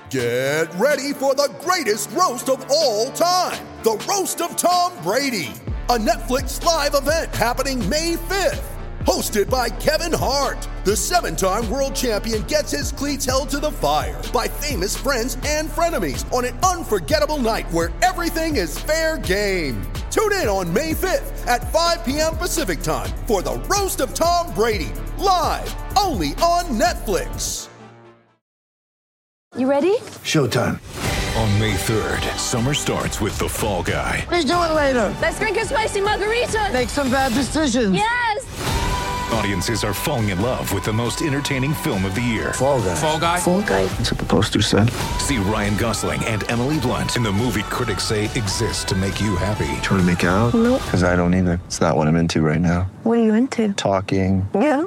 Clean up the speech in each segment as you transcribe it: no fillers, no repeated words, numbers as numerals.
Get ready for the greatest roast of all time, the Roast of Tom Brady, a Netflix live event happening May 5th. Hosted by Kevin Hart, the 7-time world champion gets his cleats held to the fire by famous friends and frenemies on an unforgettable night where everything is fair game. Tune in on May 5th at 5 p.m. Pacific time for the Roast of Tom Brady, live only on Netflix. You ready? Showtime. On May 3rd, summer starts with The Fall Guy. Let's do it later. Let's drink a spicy margarita. Make some bad decisions. Yes! Audiences are falling in love with the most entertaining film of the year. Fall Guy. Fall Guy? Fall Guy. That's what the poster said. See Ryan Gosling and Emily Blunt in the movie critics say exists to make you happy. Trying to make it out? Nope. Because I don't either. It's not what I'm into right now. What are you into? Talking. Yeah.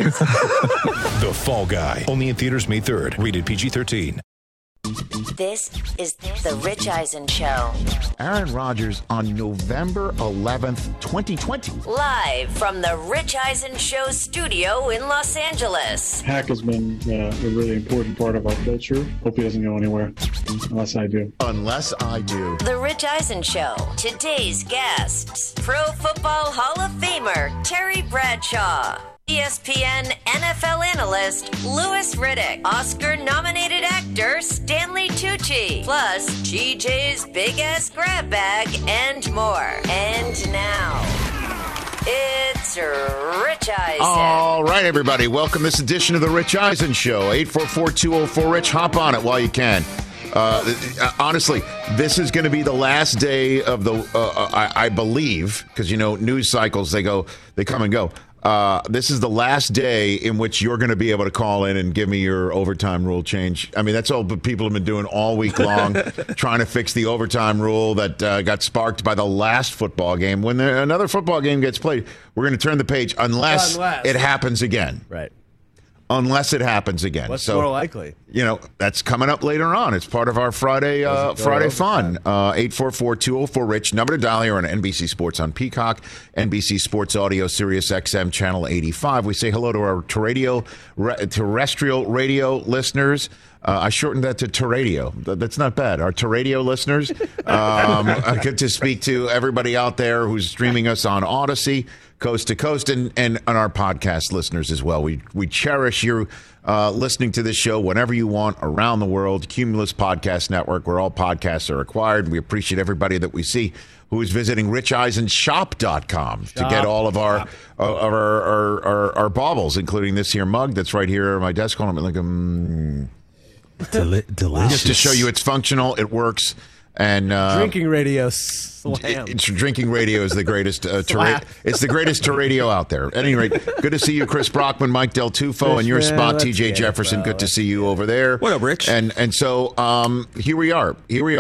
The Fall Guy. Only in theaters May 3rd. Rated PG-13. This is The Rich Eisen Show. Aaron Rodgers on November 11th, 2020. Live from The Rich Eisen Show studio in Los Angeles. Hack has been a really important part of our culture. Hope he doesn't go anywhere, unless I do. Unless I do. The Rich Eisen Show. Today's guests, Pro Football Hall of Famer Terry Bradshaw, ESPN NFL analyst Louis Riddick, Oscar-nominated actor Stanley Tucci, plus GJ's big-ass grab bag and more. And now, it's Rich Eisen. All right, everybody. Welcome this edition of The Rich Eisen Show. 844-204-RICH. Hop on it while you can. Honestly, this is going to be the last day of the, I believe, because, you know, news cycles, they come and go. This is the last day in which you're going to be able to call in and give me your overtime rule change. I mean, that's all people have been doing all week long, trying to fix the overtime rule that got sparked by the last football game. When another football game gets played, we're going to turn the page unless it happens again. Right. Unless it happens again. What's more likely? You know, that's coming up later on. It's part of our Friday fun. 844-204-RICH. Number to dial here on NBC Sports on Peacock, NBC Sports Audio, Sirius XM, Channel 85. We say hello to our terrestrial radio listeners. I shortened that to Terradio. That's not bad. Our Terradio listeners. Good to speak to everybody out there who's streaming us on Odyssey, coast to coast, and our podcast listeners as well. We cherish you listening to this show whenever you want around the world. Cumulus Podcast Network, where all podcasts are acquired. We appreciate everybody that we see who is visiting richeisenshop.com to get all of our baubles, including this here mug that's right here on my desk. Hold on, like delicious. Just to show you it's functional, it works. And drinking radio slams. Drinking radio is the greatest. It's the greatest radio out there. At any rate, good to see you, Chris Brockman, Mike Del Tufo, and your spot, TJ Jefferson. Good to see you over there. What up, Rich? And so here we are.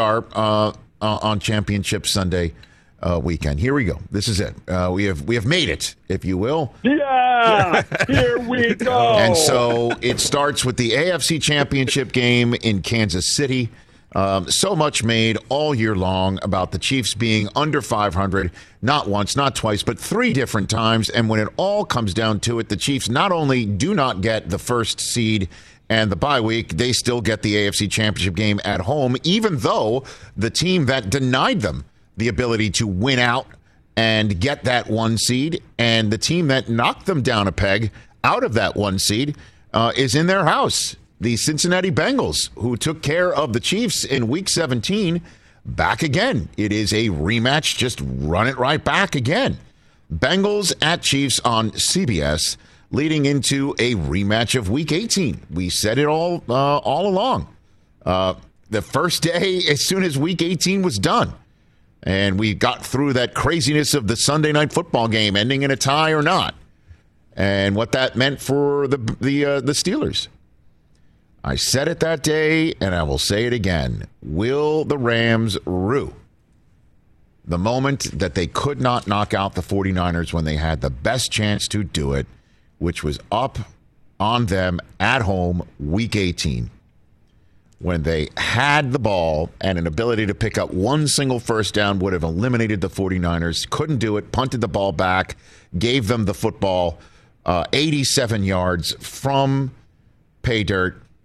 On Championship Sunday weekend. Here we go. This is it. We have made it, if you will. Yeah, here we go. And so it starts with the AFC Championship game in Kansas City. So much made all year long about the Chiefs being under 500, not once, not twice, but 3 different times. And when it all comes down to it, the Chiefs not only do not get the first seed and the bye week, they still get the AFC Championship game at home, even though the team that denied them the ability to win out and get that 1 seed, and the team that knocked them down a peg out of that 1 seed is in their house. The Cincinnati Bengals, who took care of the Chiefs in Week 17, back again. It is a rematch. Just run it right back again. Bengals at Chiefs on CBS, leading into a rematch of Week 18. We said it all along. The first day, as soon as Week 18 was done, and we got through that craziness of the Sunday night football game ending in a tie or not, and what that meant for the Steelers. I said it that day, and I will say it again. Will the Rams rue the moment that they could not knock out the 49ers when they had the best chance to do it, which was up on them at home Week 18, when they had the ball and an ability to pick up 1 single first down, would have eliminated the 49ers, couldn't do it, punted the ball back, gave them the football, 87 yards from pay dirt.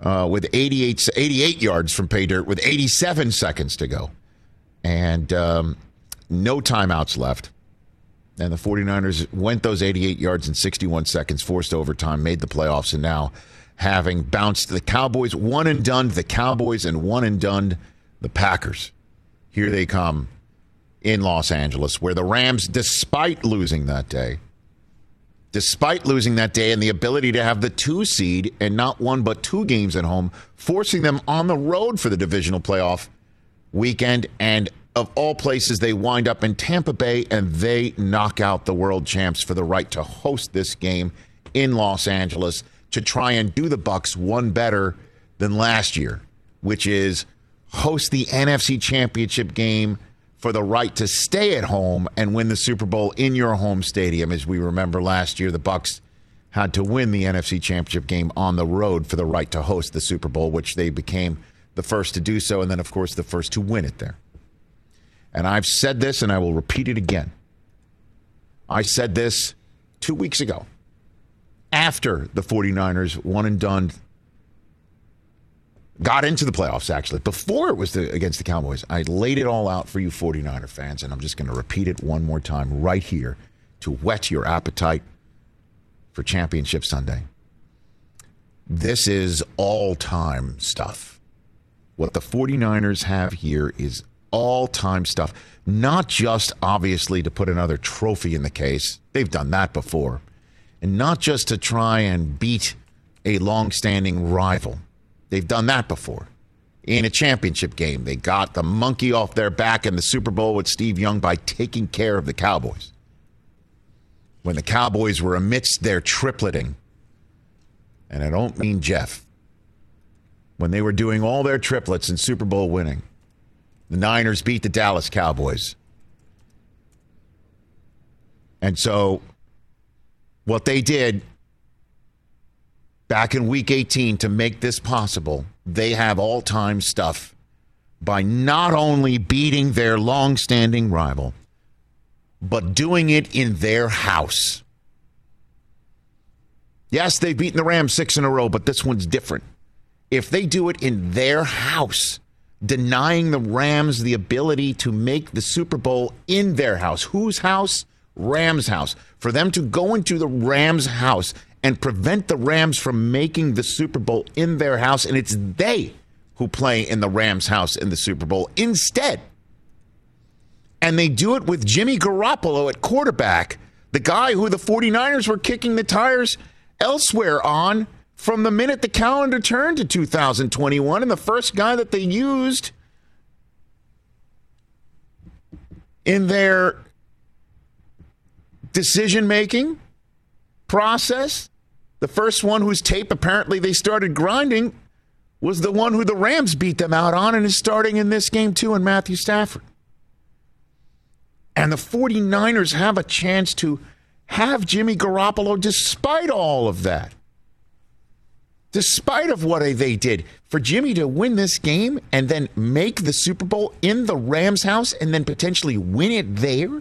with 88 yards from pay dirt with 87 seconds to go. And no timeouts left. And the 49ers went those 88 yards in 61 seconds, forced overtime, made the playoffs, and now having bounced the Cowboys, one and done the Cowboys, and one and done the Packers. Here they come in Los Angeles, where the Rams, despite losing that day, and the ability to have the 2 seed and not 1 but 2 games at home, forcing them on the road for the divisional playoff weekend. And of all places, they wind up in Tampa Bay, and they knock out the world champs for the right to host this game in Los Angeles to try and do the Bucs one better than last year, which is host the NFC Championship game for the right to stay at home and win the Super Bowl in your home stadium. As we remember last year, the Bucs had to win the NFC Championship game on the road for the right to host the Super Bowl, which they became the first to do so, and then, of course, the first to win it there. And I've said this, and I will repeat it again. I said this 2 weeks ago, after the 49ers one and done, got into the playoffs, actually. Before it was against the Cowboys, I laid it all out for you 49er fans, and I'm just going to repeat it one more time right here to whet your appetite for Championship Sunday. This is all-time stuff. What the 49ers have here is all-time stuff. Not just, obviously, to put another trophy in the case. They've done that before. And not just to try and beat a long-standing rival. They've done that before. In a championship game, they got the monkey off their back in the Super Bowl with Steve Young by taking care of the Cowboys. When the Cowboys were amidst their tripleting, and I don't mean Jeff, when they were doing all their triplets in Super Bowl winning, the Niners beat the Dallas Cowboys. And so what they did back in Week 18 to make this possible, they have all-time stuff by not only beating their long-standing rival, but doing it in their house. Yes, they've beaten the Rams 6 in a row, but this one's different. If they do it in their house, denying the Rams the ability to make the Super Bowl in their house. Whose house? Rams' house. For them to go into the Rams' house and prevent the Rams from making the Super Bowl in their house, and it's they who play in the Rams' house in the Super Bowl instead. And they do it with Jimmy Garoppolo at quarterback, the guy who the 49ers were kicking the tires elsewhere on from the minute the calendar turned to 2021, and the first guy that they used in their decision-making process, the first one whose tape apparently they started grinding, was the one who the Rams beat them out on and is starting in this game too, in Matthew Stafford. And the 49ers have a chance to have Jimmy Garoppolo despite all of that. Despite of what they did, for Jimmy to win this game and then make the Super Bowl in the Rams' house and then potentially win it there.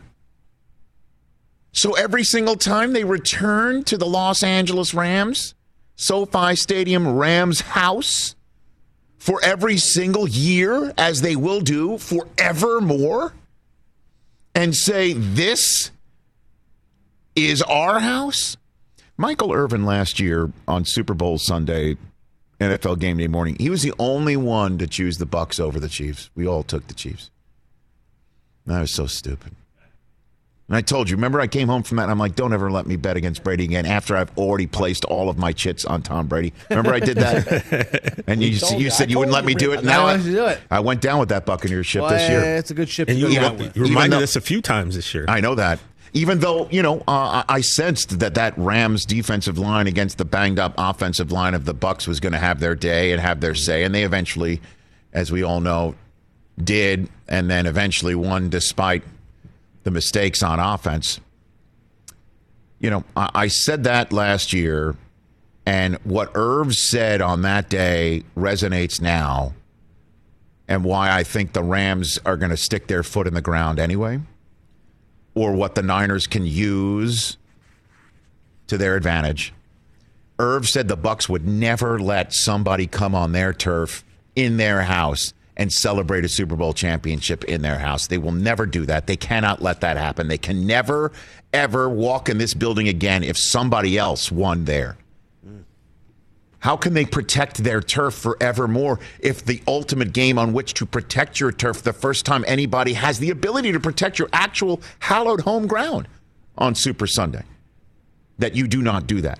So every single time they return to the Los Angeles Rams, SoFi Stadium Rams house, for every single year, as they will do forevermore, and say, this is our house? Michael Irvin last year on Super Bowl Sunday, NFL Game Day morning, he was the only one to choose the Bucs over the Chiefs. We all took the Chiefs. That was so stupid. And I told you, remember I came home from that and I'm like, don't ever let me bet against Brady again after I've already placed all of my chits on Tom Brady. Remember I did that? And you said you wouldn't let me do it. And now I went down with that Buccaneers ship this year. It's a good ship. And you reminded us a few times this year. I know that. Even though, I sensed that Rams defensive line against the banged-up offensive line of the Bucs was going to have their day and have their say, and they eventually, as we all know, did, and then eventually won despite the mistakes on offense. I said that last year, and what Irv said on that day resonates now, and why I think the Rams are going to stick their foot in the ground anyway, or what the Niners can use to their advantage. Irv said the Bucs would never let somebody come on their turf in their house and celebrate a Super Bowl championship in their house. They will never do that. They cannot let that happen. They can never, ever walk in this building again if somebody else won there. How can they protect their turf forevermore if the ultimate game on which to protect your turf, the first time anybody has the ability to protect your actual hallowed home ground on Super Sunday, that you do not do that?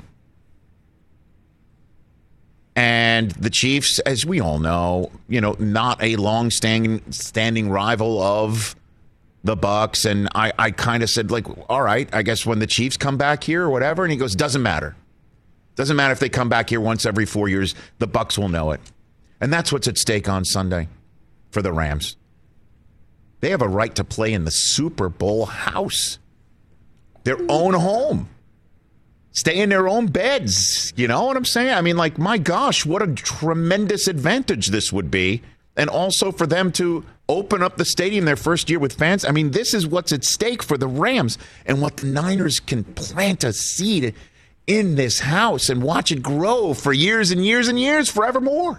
And the Chiefs, as we all know, not a long-standing rival of the Bucs. And I kind of said, like, all right, I guess when the Chiefs come back here or whatever. And he goes, doesn't matter. Doesn't matter if they come back here once every 4 years. The Bucs will know it. And that's what's at stake on Sunday for the Rams. They have a right to play in the Super Bowl house, their own home. Stay in their own beds. You know what I'm saying? I mean, like, my gosh, what a tremendous advantage this would be. And also for them to open up the stadium their first year with fans. I mean, this is what's at stake for the Rams, and what the Niners can plant a seed in this house and watch it grow for years and years and years, forevermore.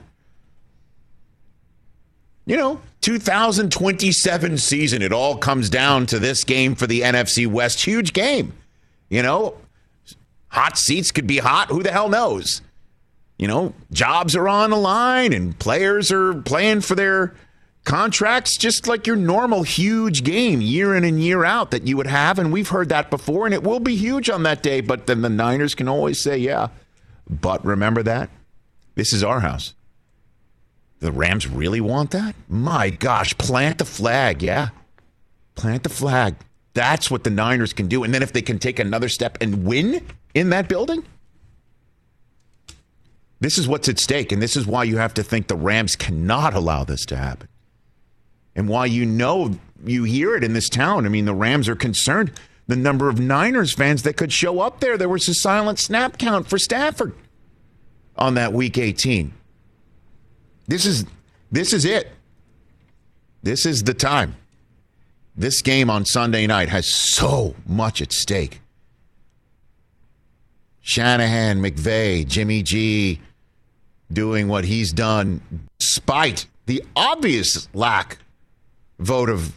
2027 season, it all comes down to this game for the NFC West. Huge game. Hot seats could be hot. Who the hell knows? Jobs are on the line and players are playing for their contracts, just like your normal huge game year in and year out that you would have. And we've heard that before, and it will be huge on that day. But then the Niners can always say, yeah, but remember that this is our house. The Rams really want that? My gosh, plant the flag. Yeah, plant the flag. That's what the Niners can do. And then if they can take another step and win in that building, this is what's at stake. And this is why you have to think the Rams cannot allow this to happen. And why you hear it in this town. I mean, the Rams are concerned. The number of Niners fans that could show up there. There was a silent snap count for Stafford on that Week 18. This is it. This is the time. This game on Sunday night has so much at stake. Shanahan, McVay, Jimmy G doing what he's done despite the obvious lack of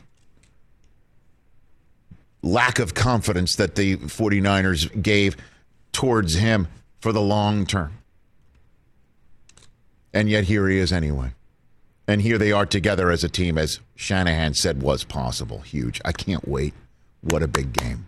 confidence that the 49ers gave towards him for the long term. And yet here he is anyway. And here they are together as a team, as Shanahan said was possible. Huge. I can't wait. What a big game.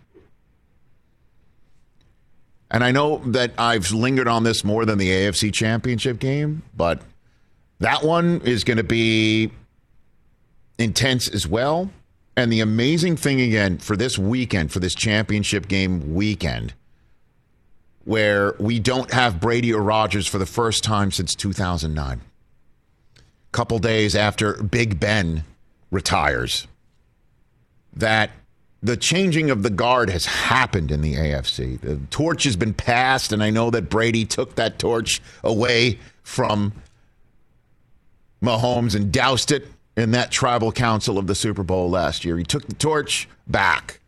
And I know that I've lingered on this more than the AFC Championship game, but that one is going to be intense as well. And the amazing thing again for this weekend, for this championship game weekend, where we don't have Brady or Rodgers for the first time since 2009. Couple days after Big Ben retires, that the changing of the guard has happened in the AFC. The torch has been passed, and I know that Brady took that torch away from Mahomes and doused it in that tribal council of the Super Bowl last year. He took the torch back.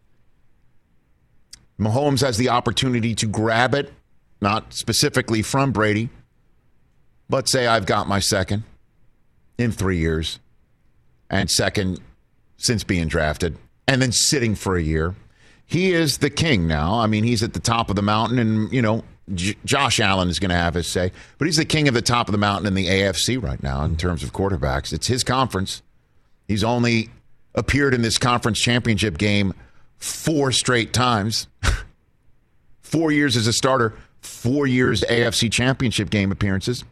Mahomes has the opportunity to grab it, not specifically from Brady, but say, I've got my second in 3 years, and second since being drafted, and then sitting for a year. He is the king now. I mean, he's at the top of the mountain, and, Josh Allen is going to have his say, but he's the king of the top of the mountain in the AFC right now in terms of quarterbacks. It's his conference. He's only appeared in this conference championship game 4 straight times. 4 years as a starter, 4 years AFC championship game appearances.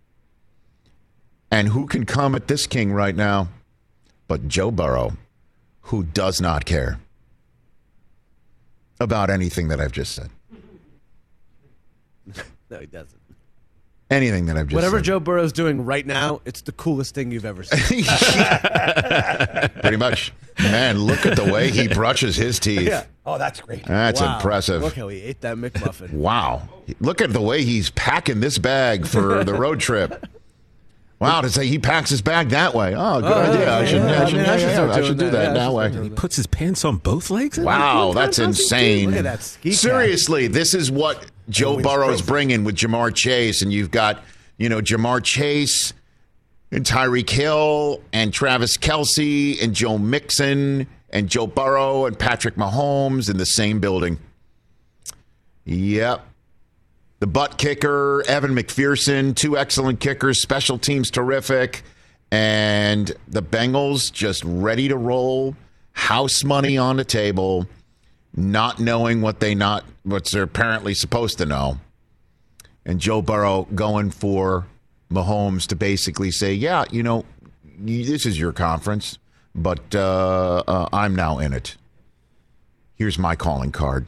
And who can come at this king right now but Joe Burrow, who does not care about anything that I've just said. No, he doesn't. Anything that I've just Whatever said. Joe Burrow's doing right now, it's the coolest thing you've ever seen. Pretty much. Man, look at the way he brushes his teeth. Yeah. Oh, that's great. That's impressive. Look how he ate that McMuffin. Wow. Look at the way he's packing this bag for the road trip. Wow, to say he packs his bag that way. Oh, good idea. I should do that way. He puts his pants on both legs? Wow, that's insane. Look at that ski cap. Seriously, this is what Joe Burrow's bringing with Jamar Chase. And you've got, Jamar Chase and Tyreek Hill and Travis Kelce and Joe Mixon and Joe Burrow and Patrick Mahomes in the same building. Yep. The butt kicker, Evan McPherson, 2 excellent kickers, special teams terrific, and the Bengals just ready to roll, house money on the table, not knowing what they're apparently supposed to know, and Joe Burrow going for Mahomes to basically say, yeah, this is your conference, but I'm now in it. Here's my calling card.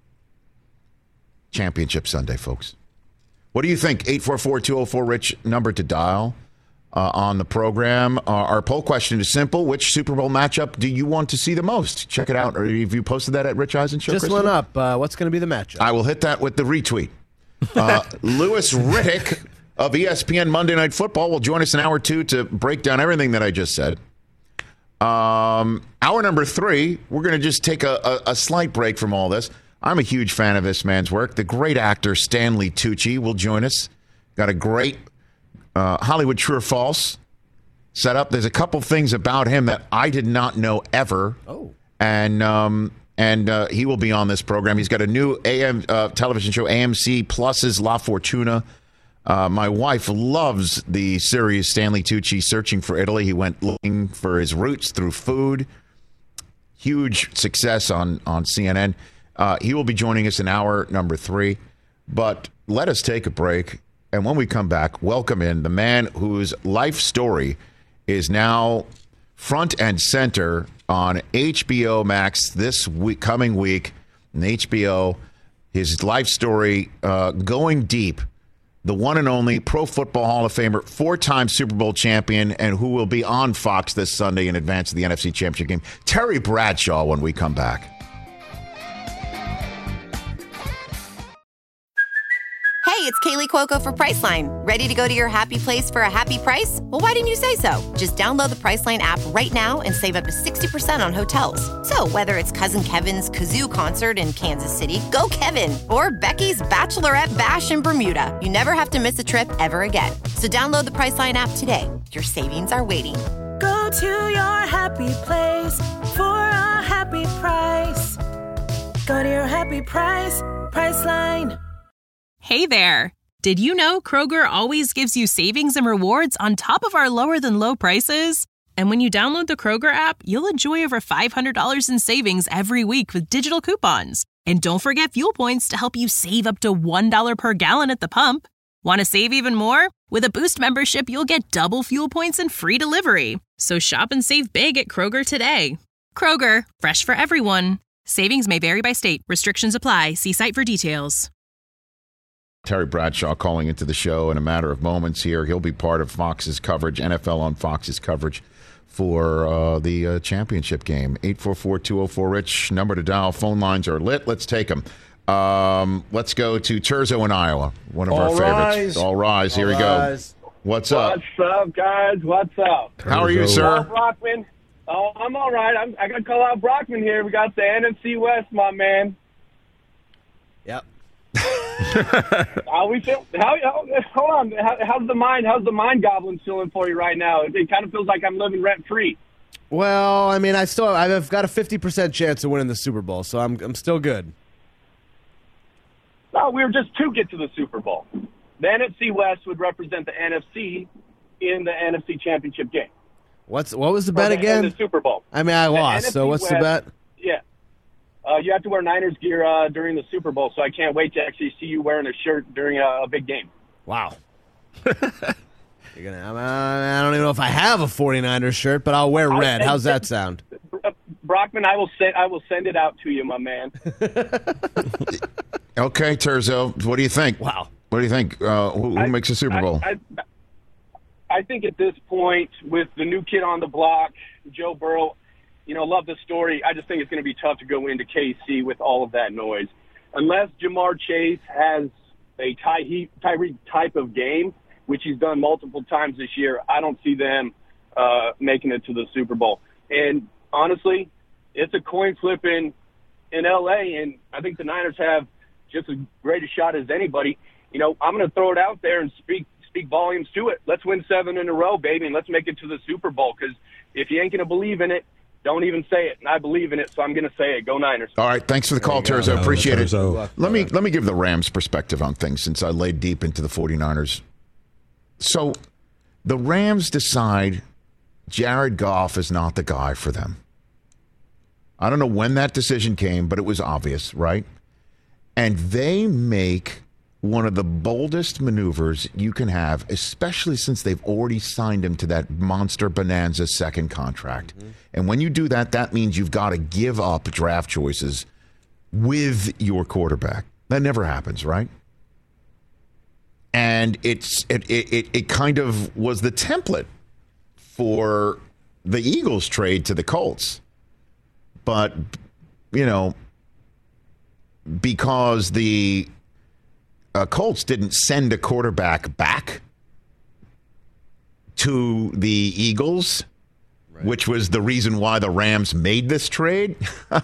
Championship Sunday, folks. What do you think? 844-204-RICH, number to dial on the program. Our poll question is simple. Which Super Bowl matchup do you want to see the most? Check it out. Or have you posted that at Rich Eisen Show? Just went up. What's going to be the matchup? I will hit that with the retweet. Louis Riddick of ESPN Monday Night Football will join us in hour 2 to break down everything that I just said. Hour number 3, we're going to just take a slight break from all this. I'm a huge fan of this man's work. The great actor Stanley Tucci will join us. Got a great Hollywood True or False set up. There's a couple things about him that I did not know ever. Oh. And he will be on this program. He's got a new AM television show, AMC Plus's La Fortuna. My wife loves the series Stanley Tucci, Searching for Italy. He went looking for his roots through food. Huge success on CNN. He will be joining us in hour number 3. But let us take a break. And when we come back, welcome in the man whose life story is now front and center on HBO Max this coming week. And HBO, his life story going deep. The one and only Pro Football Hall of Famer, 4-time Super Bowl champion, and who will be on Fox this Sunday in advance of the NFC Championship game, Terry Bradshaw, when we come back. Hey, it's Kaylee Cuoco for Priceline. Ready to go to your happy place for a happy price? Well, why didn't you say so? Just download the Priceline app right now and save up to 60% on hotels. So whether it's Cousin Kevin's Kazoo Concert in Kansas City, go Kevin, or Becky's Bachelorette Bash in Bermuda, you never have to miss a trip ever again. So download the Priceline app today. Your savings are waiting. Go to your happy place for a happy price. Go to your happy price, Priceline. Hey there! Did you know Kroger always gives you savings and rewards on top of our lower-than-low prices? And when you download the Kroger app, you'll enjoy over $500 in savings every week with digital coupons. And don't forget fuel points to help you save up to $1 per gallon at the pump. Want to save even more? With a Boost membership, you'll get double fuel points and free delivery. So shop and save big at Kroger today. Kroger, fresh for everyone. Savings may vary by state. Restrictions apply. See site for details. Terry Bradshaw calling into the show in a matter of moments here. He'll be part of Fox's coverage, NFL on Fox's coverage for the championship game. 844-204-RICH, number to dial. Phone lines are lit. Let's take them. Let's go to Terzo in Iowa, one of our favorites. All rise. Here we go. What's up? What's up, guys? What's up? How are you, sir? Brockman. Oh, I'm all right. I got to call out Brockman here. We got the NFC West, my man. Yep. How we feel? Hold on. How's the mind goblin feeling for you right now? It kind of feels like I'm living rent free. Well, I mean, I've got a 50% chance of winning the Super Bowl, so I'm still good. No, we were just to get to the Super Bowl. The NFC West would represent the NFC in the NFC Championship game. What was the bet again? The Super Bowl. I mean, I lost. So what's the bet? Yeah. You have to wear Niners gear during the Super Bowl, so I can't wait to actually see you wearing a shirt during a big game. Wow. I don't even know if I have a 49ers shirt, but I'll wear red. How's that sound? Brockman, I will send it out to you, my man. Okay, Terzo, what do you think? Wow. What do you think? Who makes the Super Bowl? I think at this point, with the new kid on the block, Joe Burrow, love the story. I just think it's going to be tough to go into KC with all of that noise. Unless Jamar Chase has a Tyreek type of game, which he's done multiple times this year, I don't see them making it to the Super Bowl. And honestly, it's a coin flip in L.A., and I think the Niners have just as great a shot as anybody. You know, I'm going to throw it out there and speak volumes to it. Let's win 7 in a row, baby, and let's make it to the Super Bowl, because if you ain't going to believe in it, don't even say it. And I believe in it, so I'm going to say it. Go Niners. All right, thanks for the call, Terzo. Appreciate it. Terzo. Let me give the Rams' perspective on things, since I laid deep into the 49ers. So the Rams decide Jared Goff is not the guy for them. I don't know when that decision came, but it was obvious, right? And they make one of the boldest maneuvers you can have, especially since they've already signed him to that monster bonanza second contract. Mm-hmm. And when you do that, that means you've got to give up draft choices with your quarterback. That never happens, right? And it kind of was the template for the Eagles trade to the Colts. But, you know, because the Colts didn't send a quarterback back to the Eagles, right, which was the reason why the Rams made this trade.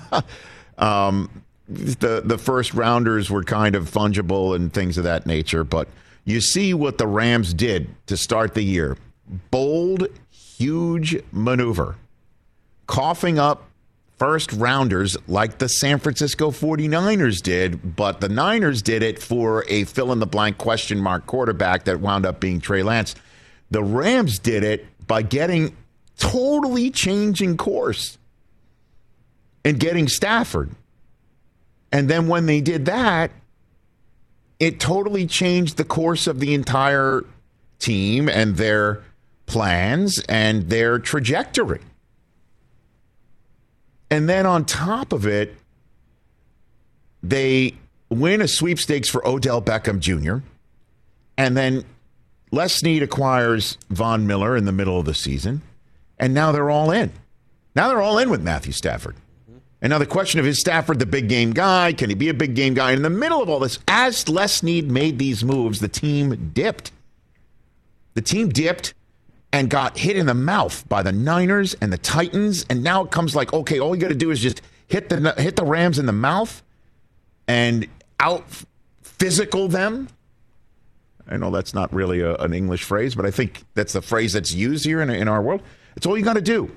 The first rounders were kind of fungible and things of that nature, but you see what the Rams did to start the year. Bold, huge maneuver. Coughing up first rounders like the San Francisco 49ers did, but the Niners did it for a fill-in-the-blank question mark quarterback that wound up being Trey Lance. The Rams did it by totally changing course and getting Stafford. And then when they did that, it totally changed the course of the entire team and their plans and their trajectory. And then on top of it, they win a sweepstakes for Odell Beckham Jr. And then Les Snead acquires Von Miller in the middle of the season. And now they're all in. Now they're all in with Matthew Stafford. And now the question of, is Stafford the big game guy? Can he be a big game guy? And in the middle of all this, as Les Snead made these moves, the team dipped. The team dipped and got hit in the mouth by the Niners and the Titans. And now it comes like, okay, all you got to do is just hit the Rams in the mouth and out physical them. I know that's not really an English phrase, but I think that's the phrase that's used here in our world. It's all you got to do.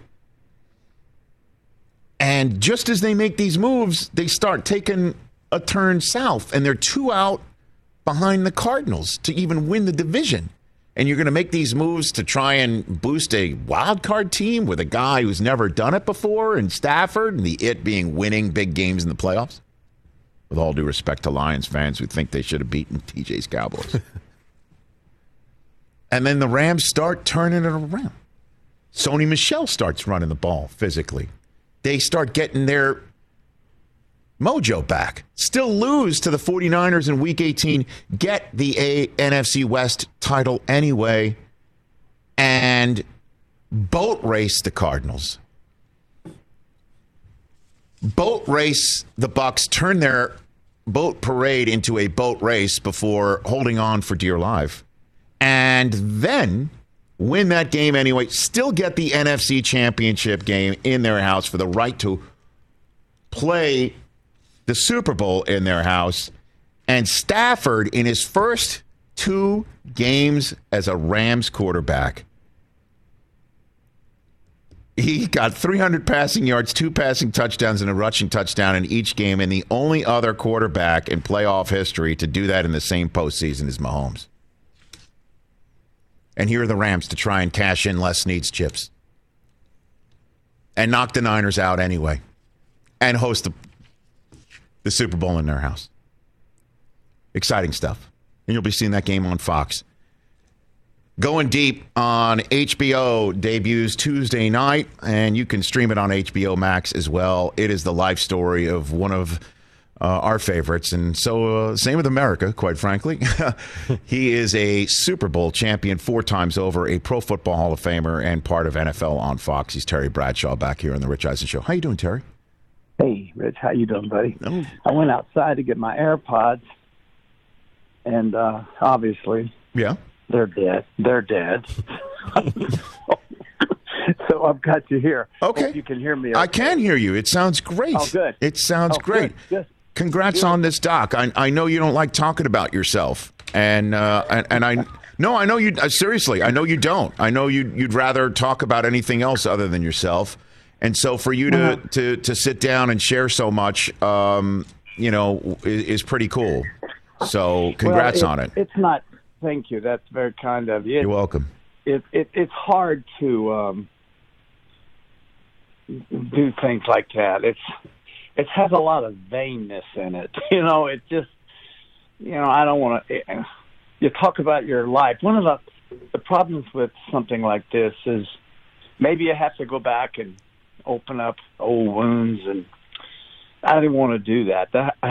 And just as they make these moves, they start taking a turn south, and they're 2 out behind the Cardinals to even win the division. And you're going to make these moves to try and boost a wild card team with a guy who's never done it before, and Stafford, and the it being winning big games in the playoffs. With all due respect to Lions fans who think they should have beaten TJ's Cowboys. And then the Rams start turning it around. Sony Michel starts running the ball physically. They start getting their mojo back. Still lose to the 49ers in Week 18. Get the NFC West title anyway. And boat race the Cardinals. Boat race the Bucs. Turn their boat parade into a boat race before holding on for dear life. And then win that game anyway. Still get the NFC Championship game in their house for the right to play the Super Bowl in their house. And Stafford, in his first 2 games as a Rams quarterback, he got 300 passing yards, 2 passing touchdowns, and a rushing touchdown in each game. And the only other quarterback in playoff history to do that in the same postseason is Mahomes. And here are the Rams to try and cash in Les Snead's chips. And knock the Niners out anyway. And host the Super Bowl in their house. Exciting stuff. And you'll be seeing that game on Fox. Going Deep on HBO debuts Tuesday night. And you can stream it on HBO Max as well. It is the life story of one of our favorites. And so same with America, quite frankly. He is a Super Bowl champion 4 times over, a Pro Football Hall of Famer, and part of NFL on Fox. He's Terry Bradshaw back here on the Rich Eisen Show. How you doing, Terry? Hey, Rich. How you doing, buddy? I went outside to get my AirPods, and obviously the They're dead. They're dead. So I've got you here. Okay. Hope you can hear me. Okay. I can hear you. It sounds great. Oh, good. It sounds great. Good. Congrats on this doc. I know you don't like talking about yourself, and I know you seriously. I know you don't. I know you'd rather talk about anything else other than yourself. And so for you to sit down and share so much, is pretty cool. So congrats on it. It's not. Thank you. That's very kind of you. You're welcome. It's hard to do things like that. It has a lot of vainness in it. It just, I don't want to. You talk about your life. One of the problems with something like this is maybe you have to go back and open up old wounds, and I didn't want to do that.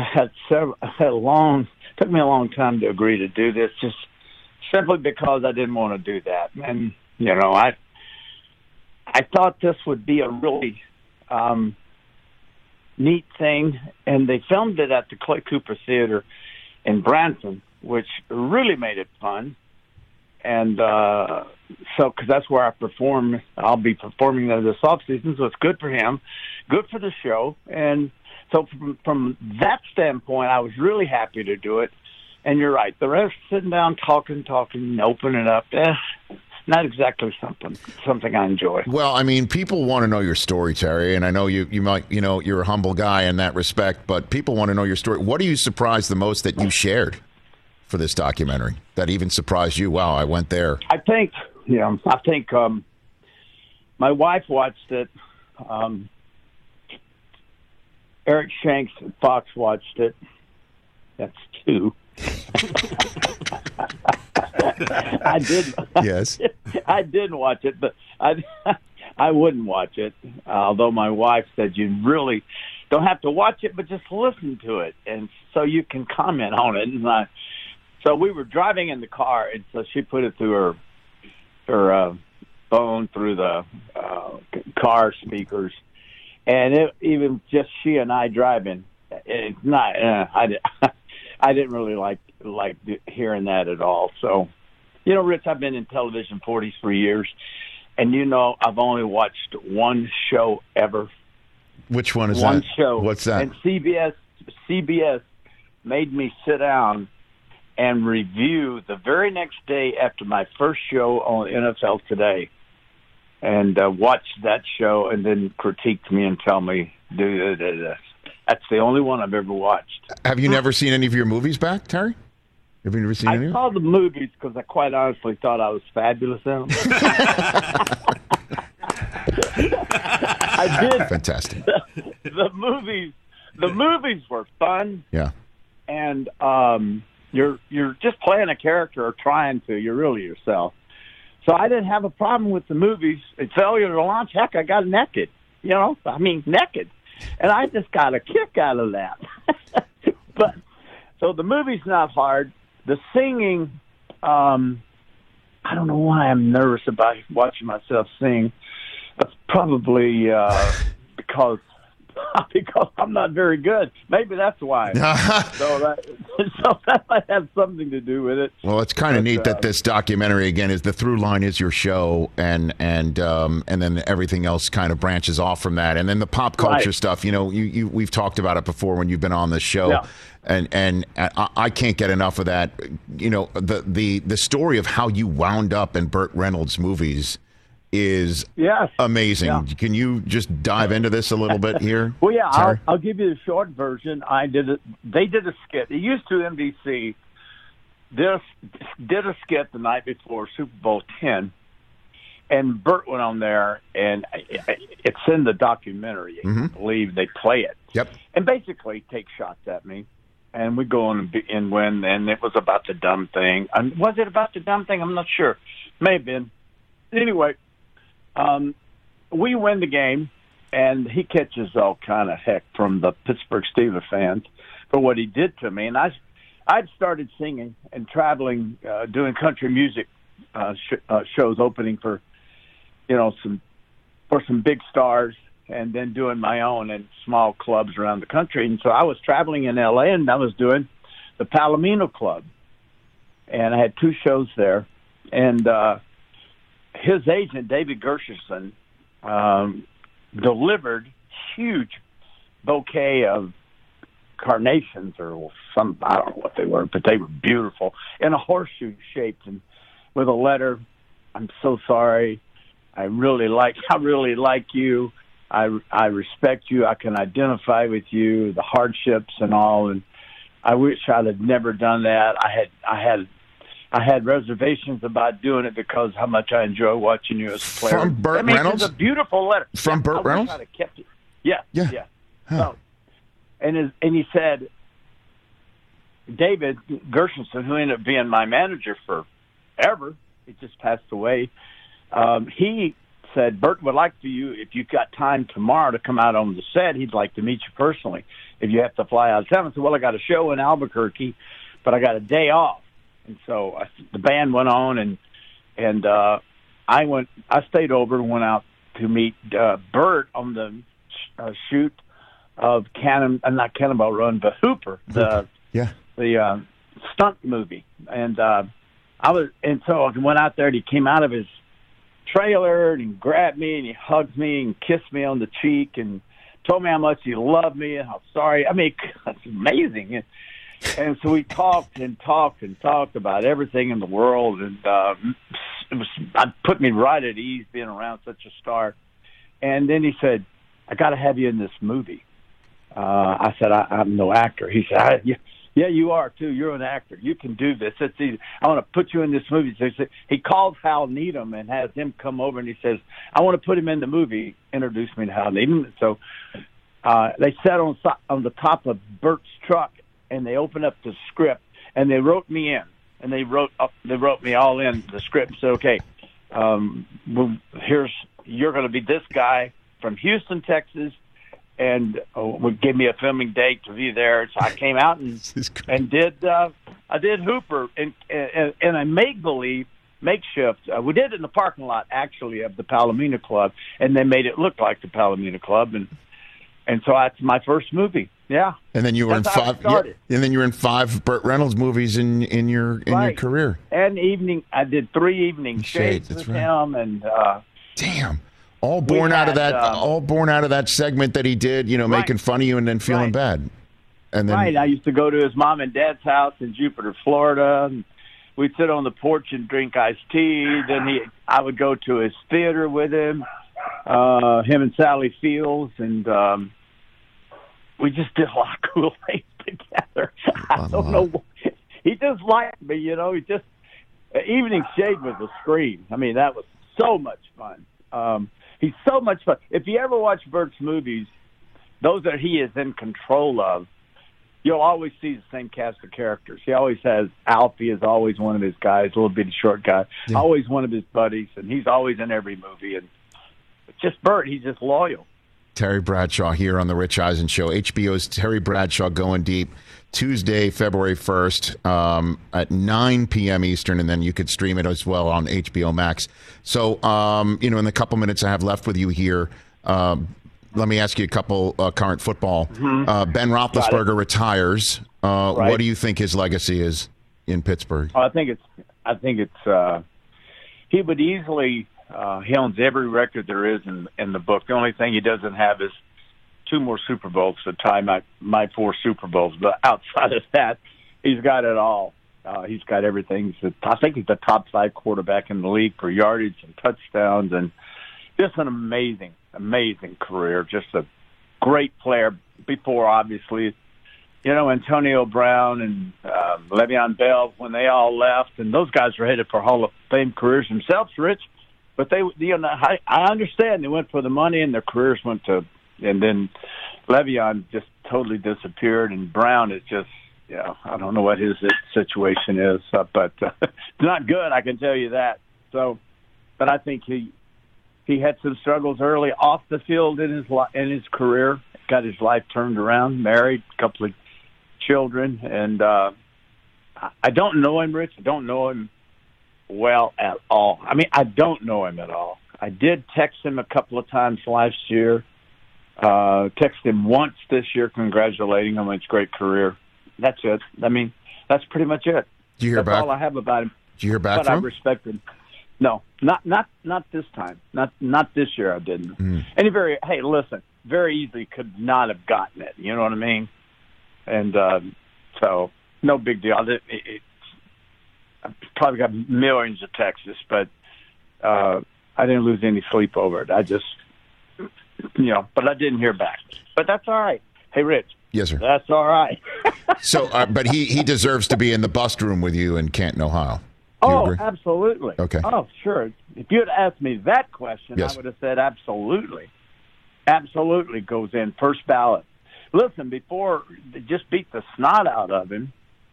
Took me a long time to agree to do this, just simply because I didn't want to do that. And I thought this would be a really neat thing, and they filmed it at the Clay Cooper Theater in Branson, which really made it fun. And because that's where I perform. I'll be performing there this off-season, so it's good for him, good for the show. And so from that standpoint, I was really happy to do it. And you're right. The rest, sitting down, talking, opening up, not exactly something I enjoy. Well, I mean, people want to know your story, Terry, and I know you might, you're a humble guy in that respect, but people want to know your story. What are you surprised the most that you shared for this documentary that even surprised you? Wow, I went there. I think my wife watched it. Eric Shanks at Fox watched it. That's two. I did. Yes. I did watch it, but I wouldn't watch it. Although my wife said you really don't have to watch it, but just listen to it, and so you can comment on it. And so we were driving in the car, and so she put it through her phone through the car speakers, and even just she and I driving. It's not. I didn't really like hearing that at all. So, Rich, I've been in television 43 years, and I've only watched one show ever. Which one is that? One show. What's that? And CBS made me sit down and review the very next day after my first show on NFL Today, and watch that show and then critiqued me and tell me, do this. That's the only one I've ever watched. Have you never seen any of your movies back, Terry? Have you never seen any? I saw the movies because I quite honestly thought I was fabulous in them. I did. Fantastic. The movies were fun. Yeah. And you're just playing a character or trying to. You're really yourself. So I didn't have a problem with the movies. At Failure to Launch, heck, I got naked. Naked. And I just got a kick out of that. But so the movie's not hard. The singing, I don't know why I'm nervous about watching myself sing. That's probably because I'm not very good. Maybe that's why. So that might have something to do with it. Well, it's kind of neat that this documentary, again, is the through line is your show, and then everything else kind of branches off from that, and then the pop culture stuff. We've talked about it before when you've been on this show. Yeah. And I can't get enough of that. The story of how you wound up in Burt Reynolds movies is amazing. Yeah. Can you just dive into this a little bit here? Well, yeah, I'll give you the short version. They did a skit. They used to NBC did a skit the night before Super Bowl 10, and Burt went on there, and it's in the documentary. You can believe they play it. Yep. And basically take shots at me. And we go on and win, and it was about the dumb thing. Was it about the dumb thing? I'm not sure. May have been. Anyway, we win the game, and he catches all kind of heck from the Pittsburgh Steelers fans for what he did to me. And I'd started singing and traveling, doing country music shows, opening for some big stars, and then doing my own in small clubs around the country. And so I was traveling in L.A., and I was doing the Palomino Club. And I had two shows there. and his agent, David Gershenson, delivered huge bouquet of carnations or some, I don't know what they were, but they were beautiful, in a horseshoe shaped, and with a letter, "I'm so sorry. I really like you. I respect you. I can identify with you, the hardships and all. And I wish I'd have never done that. I had reservations about doing it because how much I enjoy watching you as a player." From Burt Reynolds? It's a beautiful letter. From Burt Reynolds? I wish I'd have kept it. Yeah. Huh. So, and he said, David Gershenson, who ended up being my manager forever, he just passed away. He said, "Burt would like for you, if you've got time tomorrow to come out on the set, he'd like to meet you personally. If you have to fly out of town." I said, "Well, I got a show in Albuquerque, but I got a day off." And so the band went on, and I stayed over and went out to meet Burt on the shoot of not Cannonball Run, but Hooper, the stunt movie. And so I went out there, and he came out of his trailer and he grabbed me and he hugged me and kissed me on the cheek and told me how much he loved me and how sorry. I mean, that's amazing. And so we talked about everything in the world, and it put me right at ease being around such a star. And then he said, "I got to have you in this movie." I said, "I'm no actor." He said, "Yeah, you are too. You're an actor. You can do this. It's easy. I want to put you in this movie." So he called Hal Needham and has him come over, and he says, "I want to put him in the movie." Introduced me to Hal Needham. So they sat on the top of Burt's truck, and they opened up the script, and they wrote me in, and they wrote me all in the script. So okay, you're going to be this guy from Houston, Texas. And would give me a filming date to be there. So I came out and did Hooper in a make-believe makeshift. We did it in the parking lot, actually, of the Palomino Club, and they made it look like the Palomino Club, and so that's my first movie. Yeah. And then you were in five Burt Reynolds movies in your career. And I did 3 evening shades with him, and damn. All born out of that segment that he did, making fun of you and then feeling bad. And then, I used to go to his mom and dad's house in Jupiter, Florida. And we'd sit on the porch and drink iced tea. Then I would go to his theater with him and Sally Fields, and we just did a lot of cool things together. I don't know. He just liked me, He just Evening Shade was a scream. I mean, that was so much fun. He's so much fun. If you ever watch Burt's movies, those that he is in control of, you'll always see the same cast of characters. He always has Alfie is always one of his guys, a little bitty short guy, always one of his buddies, and he's always in every movie. And just Burt, he's just loyal. Terry Bradshaw here on the Rich Eisen Show. HBO's Terry Bradshaw Going Deep, Tuesday, February 1st at 9 p.m. Eastern, and then you could stream it as well on HBO Max. So, in the couple minutes I have left with you here, let me ask you a couple current football. Mm-hmm. Ben Roethlisberger retires. What do you think his legacy is in Pittsburgh? I think it's he would easily he owns every record there is in the book. The only thing he doesn't have is 2 more Super Bowls to tie my 4 Super Bowls. But outside of that, he's got it all. He's got everything. I think he's the top 5 quarterback in the league for yardage and touchdowns, and just an amazing, amazing career. Just a great player before, obviously, Antonio Brown and Le'Veon Bell, when they all left, and those guys were headed for Hall of Fame careers themselves, Rich. But I understand they went for the money, and their careers went to. And then Le'Veon just totally disappeared, and Brown is just, I don't know what his situation is, but it's not good, I can tell you that. So, but I think he had some struggles early off the field in his career, got his life turned around, married, a couple of children, and I don't know him, Rich. I don't know him well at all. I mean, I don't know him at all. I did text him a couple of times last year. Texted him once this year congratulating him on his great career. That's it. I mean, that's pretty much it. Do you hear back? That's all I have about him. Did you hear back but from I him? respect him. No, not this time. Not this year. I didn't. And hey, listen, very easily could not have gotten it. You know what I mean? And so no big deal. I probably got millions of texts, but I didn't lose any sleep over it. I just, but I didn't hear back. But that's all right. Hey, Rich. Yes, sir. That's all right. So, but he deserves to be in the bust room with you in Canton, Ohio. Do you agree? Absolutely. Okay. Oh, sure. If you had asked me that question, Yes. I would have said absolutely. Absolutely goes in first ballot. Listen, before they just beat the snot out of him,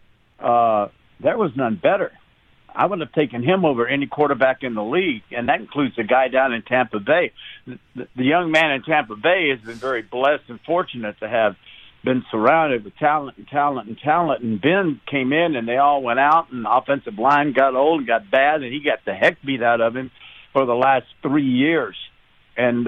there was none better. I would have taken him over any quarterback in the league, and that includes the guy down in Tampa Bay. The young man in Tampa Bay has been very blessed and fortunate to have been surrounded with talent. And Ben came in, and they all went out, and the offensive line got old and got bad, and he got the heck beat out of him for the last 3 years. And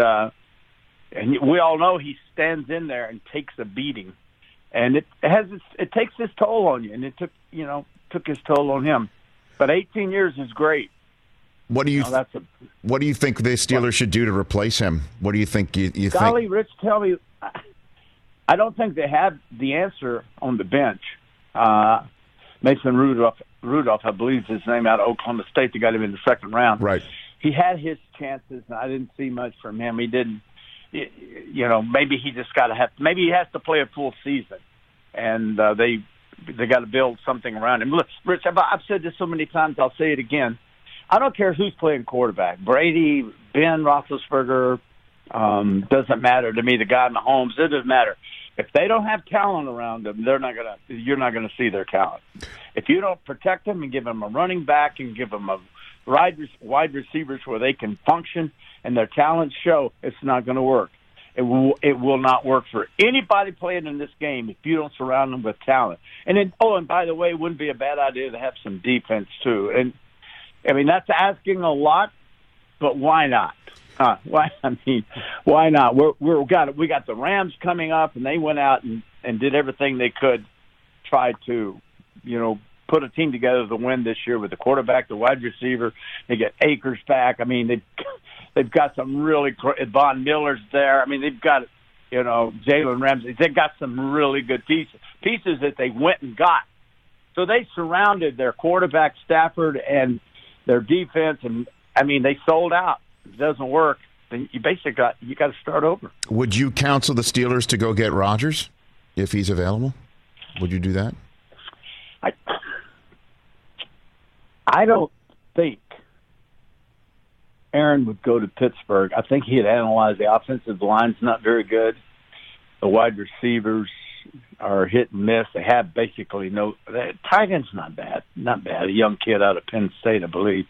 we all know he stands in there and takes a beating, and it takes its toll on you, and it took his toll on him. But 18 years is great. What do you What do you think the Steelers should do to replace him? What do you think? You Golly, think? Rich, tell me. I don't think they have the answer on the bench. Mason Rudolph, I believe is his name, out of Oklahoma State. They got him in the second round. Right. He had his chances, and I didn't see much from him. He didn't. Maybe he just got to have. Maybe he has to play a full season, and they got to build something around him. Look, Rich, I've said this so many times, I'll say it again. I don't care who's playing quarterback. Brady, Ben Roethlisberger, doesn't matter to me. The guy Mahomes, it doesn't matter. If they don't have talent around them, you're not gonna see their talent. If you don't protect them and give them a running back and give them a wide receivers where they can function and their talents show, it's not going to work. It will not work for anybody playing in this game if you don't surround them with talent. And then, and by the way, it wouldn't be a bad idea to have some defense too. And I mean, that's asking a lot, but why not? Why not? We got the Rams coming up, and they went out and did everything they could, try to, put a team together to win this year with the quarterback, the wide receiver. They get Akers back. I mean, they've got some really Von Miller's there. I mean, they've got Jalen Ramsey. They've got some really good pieces that they went and got. So they surrounded their quarterback Stafford and their defense, and I mean, they sold out. If it doesn't work, then you basically got to start over. Would you counsel the Steelers to go get Rodgers if he's available? Would you do that? I don't think Aaron would go to Pittsburgh. I think he'd analyze the offensive line's not very good. The wide receivers are hit and miss. They have basically the tight end's not bad. A young kid out of Penn State, I believe.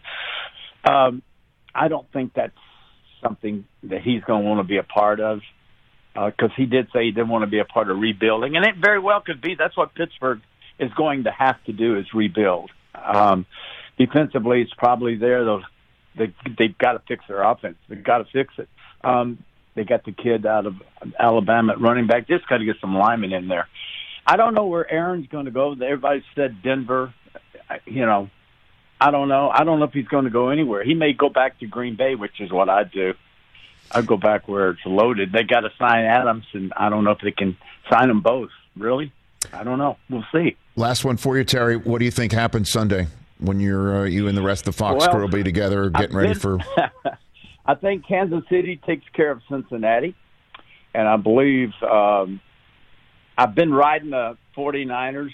I don't think that's something that he's going to want to be a part of, because he did say he didn't want to be a part of rebuilding, and it very well could be. That's what Pittsburgh is going to have to do, is rebuild. Defensively, it's probably there. They've got to fix their offense. They've got to fix it. They got the kid out of Alabama at running back. Just got to get some linemen in there. I don't know where Aaron's going to go. Everybody said Denver. I don't know. I don't know if he's going to go anywhere. He may go back to Green Bay, which is what I'd do. I'd go back where it's loaded. They got to sign Adams, and I don't know if they can sign them both. Really? I don't know. We'll see. Last one for you, Terry. What do you think happens Sunday when you and the rest of the Fox crew will be together getting ready for? I think Kansas City takes care of Cincinnati, and I believe I've been riding the 49ers,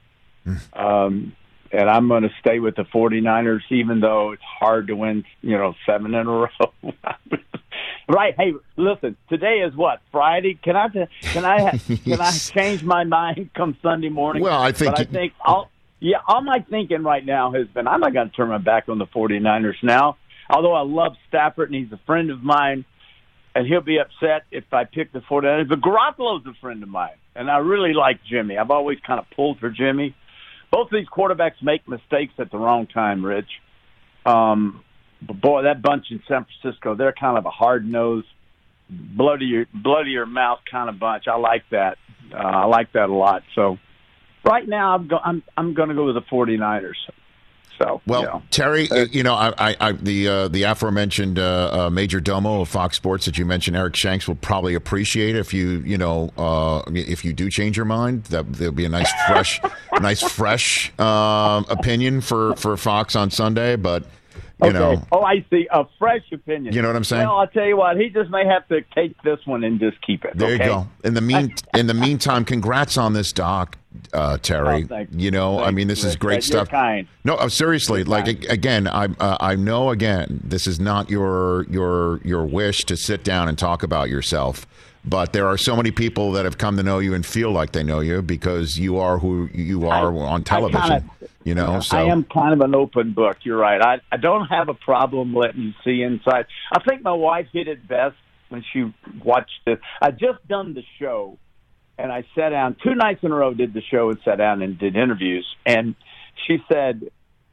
and I'm going to stay with the 49ers, even though it's hard to win, 7 in a row. Right? Hey, listen. Today is what, Friday? Can I change my mind come Sunday morning? Well, I think. All my thinking right now has been, I'm not going to turn my back on the 49ers now. Although I love Stafford and he's a friend of mine, and he'll be upset if I pick the 49ers. But Garoppolo's a friend of mine, and I really like Jimmy. I've always kind of pulled for Jimmy. Both of these quarterbacks make mistakes at the wrong time, Rich. But boy, that bunch in San Francisco, they're kind of a hard-nosed, blood of your mouth kind of bunch. I like that. I like that a lot. So right now, I'm going to go with the 49ers. So, well, Terry, the aforementioned major domo of Fox Sports that you mentioned, Eric Shanks, will probably appreciate if you do change your mind. There'll be a nice fresh opinion for Fox on Sunday. But you know, I see, a fresh opinion. You know what I'm saying? Well, I'll tell you what, he just may have to take this one and just keep it. There you go. In the meantime, congrats on this doc. Terry, I mean, this is great stuff. You're kind. No, seriously. Again, I know. Again, this is not your wish to sit down and talk about yourself, but there are so many people that have come to know you and feel like they know you because you are who you are on television. So I am kind of an open book. You're right. I don't have a problem letting you see inside. I think my wife hit it best when she watched it. I just done the show. And I sat down 2 nights in a row, did the show and sat down and did interviews. And she said,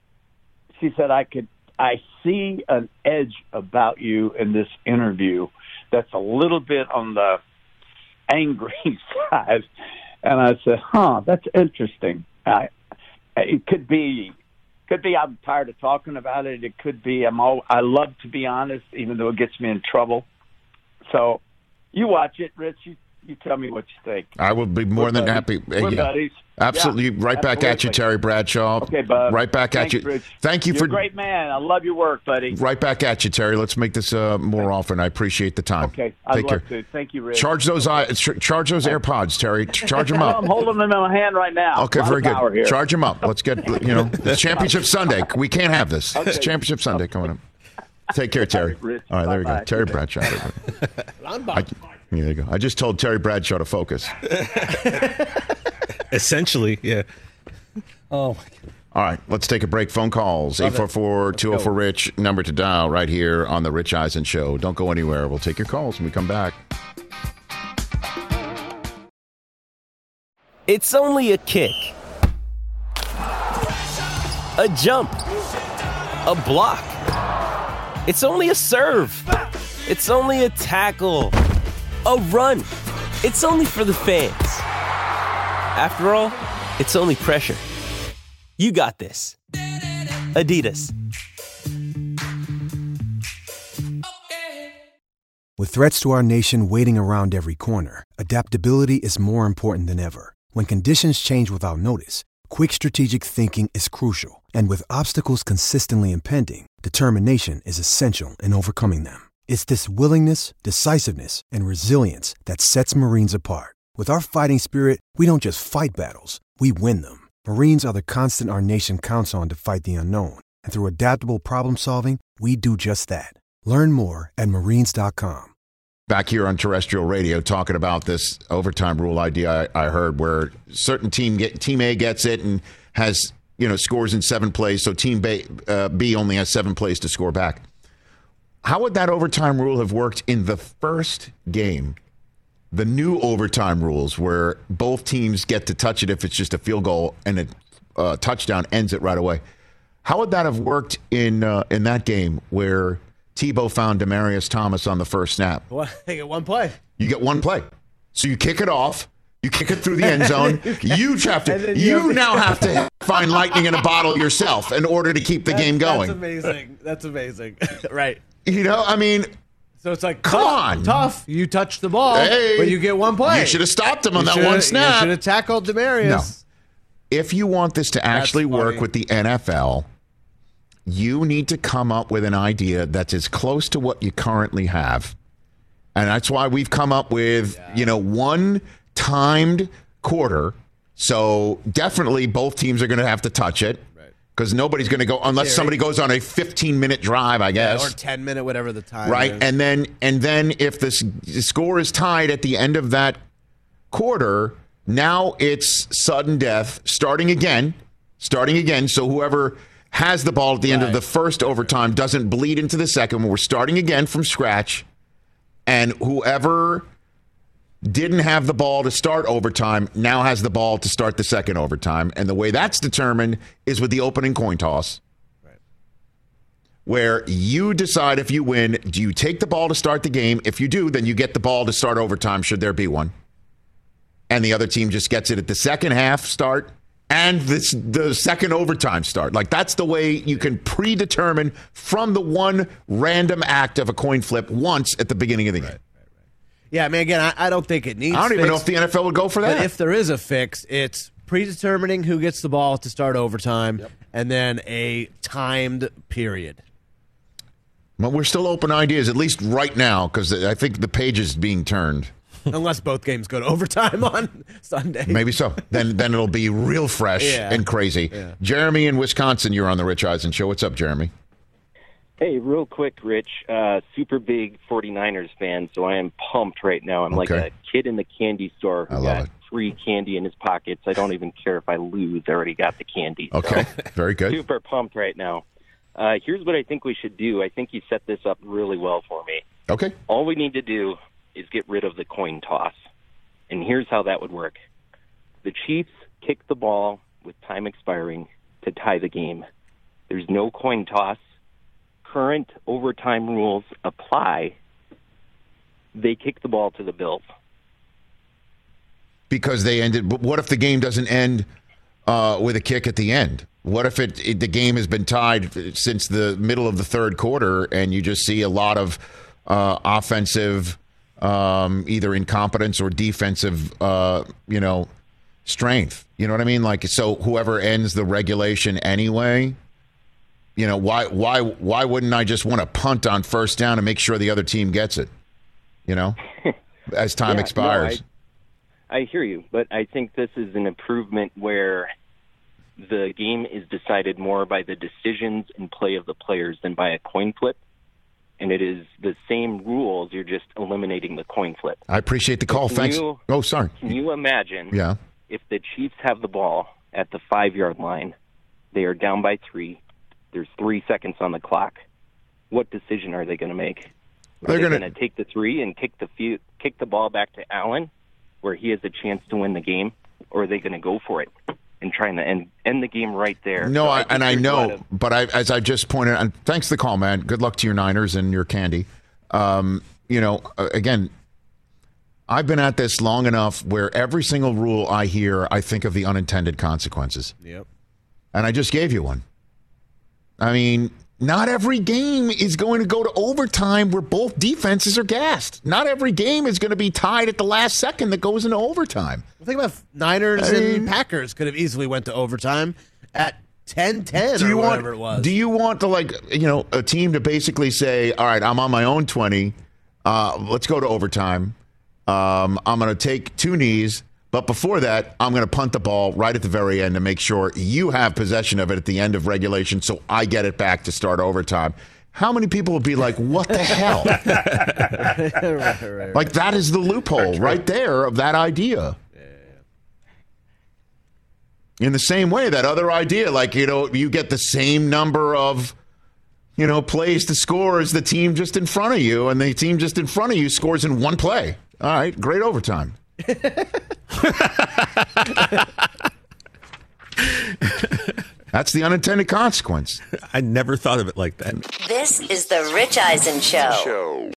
I see an edge about you in this interview that's a little bit on the angry side. And I said, that's interesting. It could be I'm tired of talking about it. It could be I love to be honest, even though it gets me in trouble. So you watch it, Rich. You tell me what you think. I will be more than happy. We're buddies. Absolutely. Right back at you, Terry Bradshaw. Okay, bud. Right back at you. Rich. Thank you You're for a great man. I love your work, buddy. Right back at you, Terry. Let's make this more often. I appreciate the time. Okay, I'd love to. Thank you, Rich. Charge those AirPods, Terry. Charge them up. I'm holding them in my hand right now. Okay, very good. Charge them up. Let's get, it's Championship Sunday. We can't have this. Okay. It's Championship Sunday coming up. Take care, Terry. Rich. All right, there we go. Terry Bradshaw. There you go. I just told Terry Bradshaw to focus. Essentially, yeah. Oh, my God. All right, let's take a break. Phone calls, 844-204-RICH, number to dial right here on The Rich Eisen Show. Don't go anywhere. We'll take your calls when we come back. It's only a kick, a jump, a block. It's only a serve. It's only a tackle, a run. It's only for the fans. After all, it's only pressure. You got this. Adidas. With threats to our nation waiting around every corner, adaptability is more important than ever. When conditions change without notice, quick strategic thinking is crucial. And with obstacles consistently impending, determination is essential in overcoming them. It's this willingness, decisiveness, and resilience that sets Marines apart. With our fighting spirit, we don't just fight battles, we win them. Marines are the constant our nation counts on to fight the unknown. And through adaptable problem solving, we do just that. Learn more at Marines.com. Back here on terrestrial radio talking about this overtime rule idea I heard where certain team A gets it and has, scores in 7 plays. So team B only has 7 plays to score back. How would that overtime rule have worked in the first game? The new overtime rules where both teams get to touch it if it's just a field goal and a touchdown ends it right away. How would that have worked in that game where Tebow found Demaryius Thomas on the first snap? Well, they get 1 play. You get 1 play. So you kick it off. You kick it through the end zone. You now have to find lightning in a bottle yourself in order to keep the game going. That's amazing. Right. So it's like, come on. Tough. You touch the ball, but you get 1 play. You should have stopped him on that one snap. You should have tackled Demaryius. No. If you want this to actually work with the NFL, you need to come up with an idea that's as close to what you currently have. And that's why we've come up with, 1 timed quarter. So definitely both teams are going to have to touch it. Because nobody's going to go unless somebody goes on a 15-minute drive, I guess, or 10-minute, whatever the time. Right, is. and then if the score is tied at the end of that quarter, now it's sudden death, starting again. So whoever has the ball at the end of the first overtime doesn't bleed into the second. We're starting again from scratch, and whoever didn't have the ball to start overtime now has the ball to start the second overtime. And the way that's determined is with the opening coin toss, where you decide if you win, do you take the ball to start the game? If you do, then you get the ball to start overtime, should there be one. And the other team just gets it at the second half start and the second overtime start. Like, that's the way you can predetermine from the one random act of a coin flip once at the beginning of the game. Yeah, I mean, again, I don't think it needs. I don't even know if fixed, the NFL would go for that. But if there is a fix, it's predetermining who gets the ball to start overtime, and then a timed period. But we're still open ideas, at least right now, because I think the page is being turned. Unless both games go to overtime on Sunday. Maybe so. Then it'll be real fresh and crazy. Yeah. Jeremy in Wisconsin, you're on the Rich Eisen Show. What's up, Jeremy? Hey, real quick, Rich. Super big 49ers fan, so I am pumped right now. I'm like a kid in the candy store who got free candy in his pockets. I don't even care if I lose. I already got the candy. Okay, so very good. Super pumped right now. Here's what I think we should do. I think you set this up really well for me. Okay. All we need to do is get rid of the coin toss. And here's how that would work. The Chiefs kick the ball with time expiring to tie the game. There's no coin toss. Current overtime rules apply. They kick the ball to the Bills. Because they ended. But what if the game doesn't end with a kick at the end? What if the game has been tied since the middle of the third quarter, and you just see a lot of offensive, either incompetence or defensive, strength? You know what I mean? Like, so whoever ends the regulation anyway, why wouldn't I just want to punt on first down and make sure the other team gets it? As time expires. No, I hear you, but I think this is an improvement where the game is decided more by the decisions and play of the players than by a coin flip. And it is the same rules. You're just eliminating the coin flip. I appreciate the call. Thanks. Sorry. Can you imagine if the Chiefs have the ball at the 5-yard line, they are down by 3, there's 3 seconds on the clock. What decision are they going to make? Are they going to take the 3 and kick the ball back to Allen, where he has a chance to win the game, or are they going to go for it and trying to end the game right there? No, I know, but as I just pointed out, and thanks for the call, man. Good luck to your Niners and your candy. Again, I've been at this long enough where every single rule I hear, I think of the unintended consequences. Yep. And I just gave you one. I mean, not every game is going to go to overtime where both defenses are gassed. Not every game is going to be tied at the last second that goes into overtime. Well, think about Niners and Packers could have easily went to overtime at 10-10 or whatever it was. Do you want to, a team to basically say, all right, I'm on my own 20. Let's go to overtime. I'm going to take 2 knees. But before that, I'm going to punt the ball right at the very end to make sure you have possession of it at the end of regulation so I get it back to start overtime. How many people would be like, what the hell? right. Like, that is the loophole right there of that idea. In the same way, that other idea, you get the same number of, plays to score as the team just in front of you, and the team just in front of you scores in 1 play. All right, great overtime. That's the unintended consequence. I never thought of it like that. This is the Rich Eisen Show.